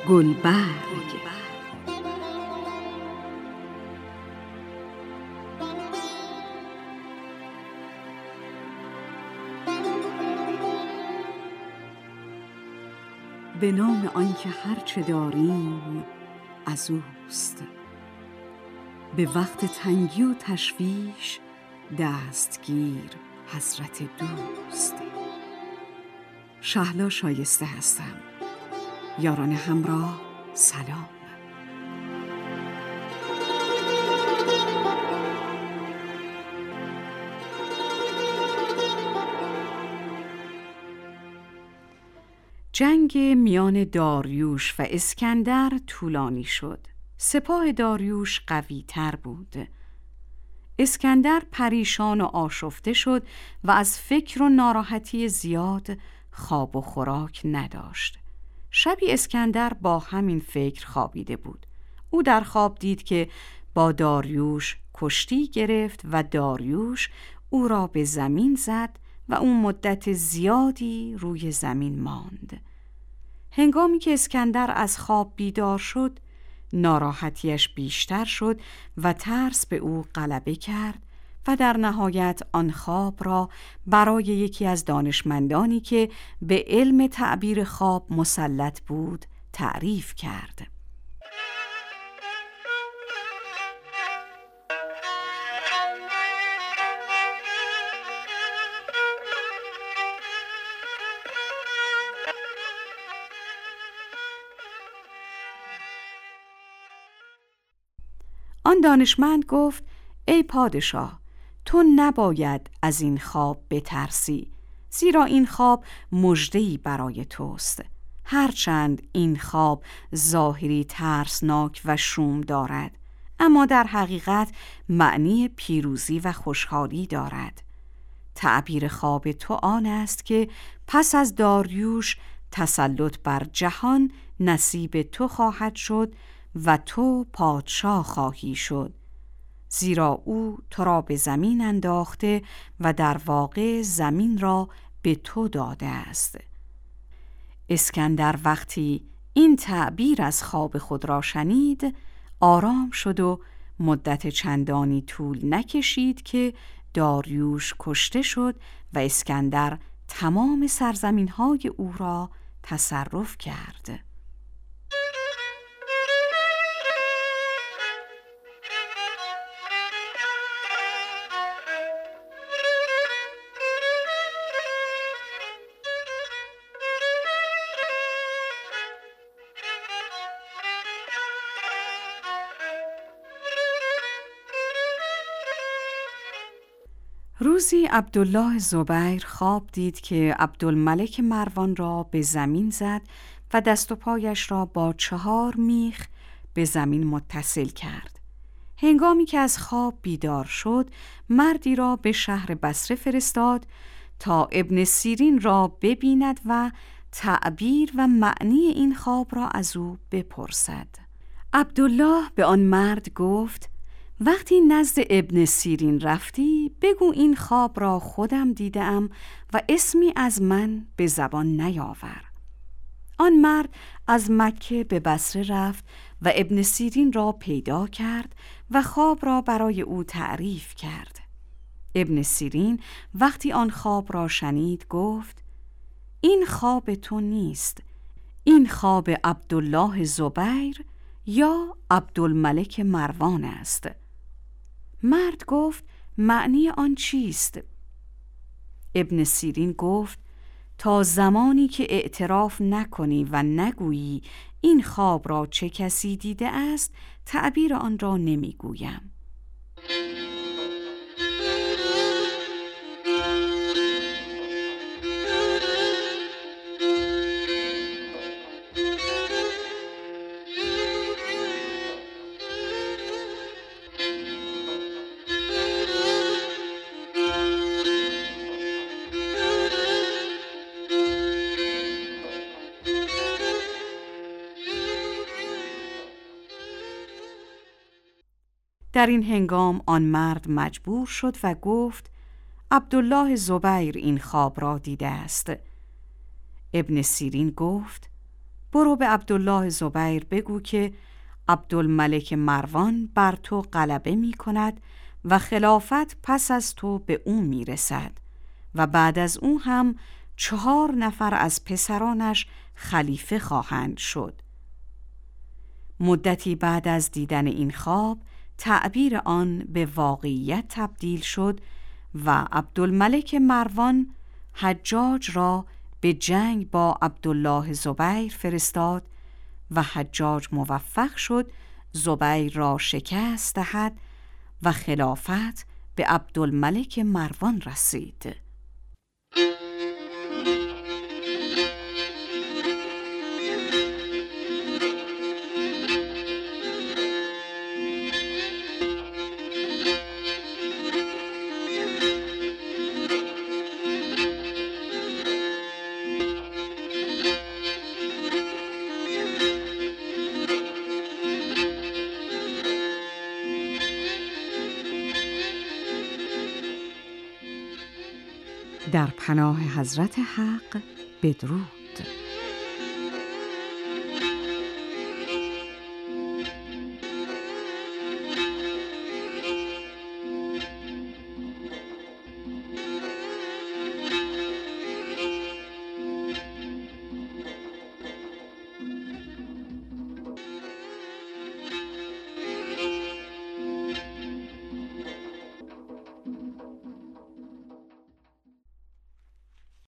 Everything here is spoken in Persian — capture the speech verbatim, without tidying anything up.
گلبرگ. به نام آنکه هرچه داریم از اوست، به وقت تنگی و تشویش دستگیر حضرت دوست. شهلا شایسته هستم. یاران همراه سلام. جنگ میان داریوش و اسکندر طولانی شد. سپاه داریوش قوی تر بود. اسکندر پریشان و آشفته شد و از فکر و ناراحتی زیاد خواب و خوراک نداشت. شبی اسکندر با همین فکر خوابیده بود. او در خواب دید که با داریوش کشتی گرفت و داریوش او را به زمین زد و او مدت زیادی روی زمین ماند. هنگامی که اسکندر از خواب بیدار شد، ناراحتیش بیشتر شد و ترس به او غلبه کرد و در نهایت آن خواب را برای یکی از دانشمندانی که به علم تعبیر خواب مسلط بود تعریف کرد. آن دانشمند گفت: ای پادشاه، تو نباید از این خواب بترسی، زیرا این خواب مژده‌ای برای توست. هرچند این خواب ظاهری ترسناک و شوم دارد، اما در حقیقت معنی پیروزی و خوشحالی دارد. تعبیر خواب تو آن است که پس از داریوش تسلط بر جهان نصیب تو خواهد شد و تو پادشاه خواهی شد، زیرا او تو را به زمین انداخته و در واقع زمین را به تو داده است. اسکندر وقتی این تعبیر از خواب خود را شنید، آرام شد و مدت چندانی طول نکشید که داریوش کشته شد و اسکندر تمام سرزمین‌های او را تصرف کرد. روزی عبدالله زبیر خواب دید که عبدالملک مروان را به زمین زد و دست و پایش را با چهار میخ به زمین متصل کرد. هنگامی که از خواب بیدار شد، مردی را به شهر بصره فرستاد تا ابن سیرین را ببیند و تعبیر و معنی این خواب را از او بپرسد. عبدالله به آن مرد گفت: وقتی نزد ابن سیرین رفتی، بگو این خواب را خودم دیدم و اسمی از من به زبان نیاور. آن مرد از مکه به بصره رفت و ابن سیرین را پیدا کرد و خواب را برای او تعریف کرد. ابن سیرین وقتی آن خواب را شنید گفت: این خواب تو نیست، این خواب عبدالله زبیر یا عبدالملک مروان است. مرد گفت: معنی آن چیست؟ ابن سیرین گفت: تا زمانی که اعتراف نکنی و نگویی این خواب را چه کسی دیده است، تعبیر آن را نمیگویم. در این هنگام آن مرد مجبور شد و گفت: عبدالله زبیر این خواب را دیده است. ابن سیرین گفت: برو به عبدالله زبیر بگو که عبدالملک مروان بر تو غلبه می کند و خلافت پس از تو به او می رسد و بعد از او هم چهار نفر از پسرانش خلیفه خواهند شد. مدتی بعد از دیدن این خواب تعبیر آن به واقعیت تبدیل شد و عبدالملک مروان حجاج را به جنگ با عبدالله زبیر فرستاد و حجاج موفق شد زبیر را شکست دهد و خلافت به عبدالملک مروان رسید. در پناه حضرت حق بدرود.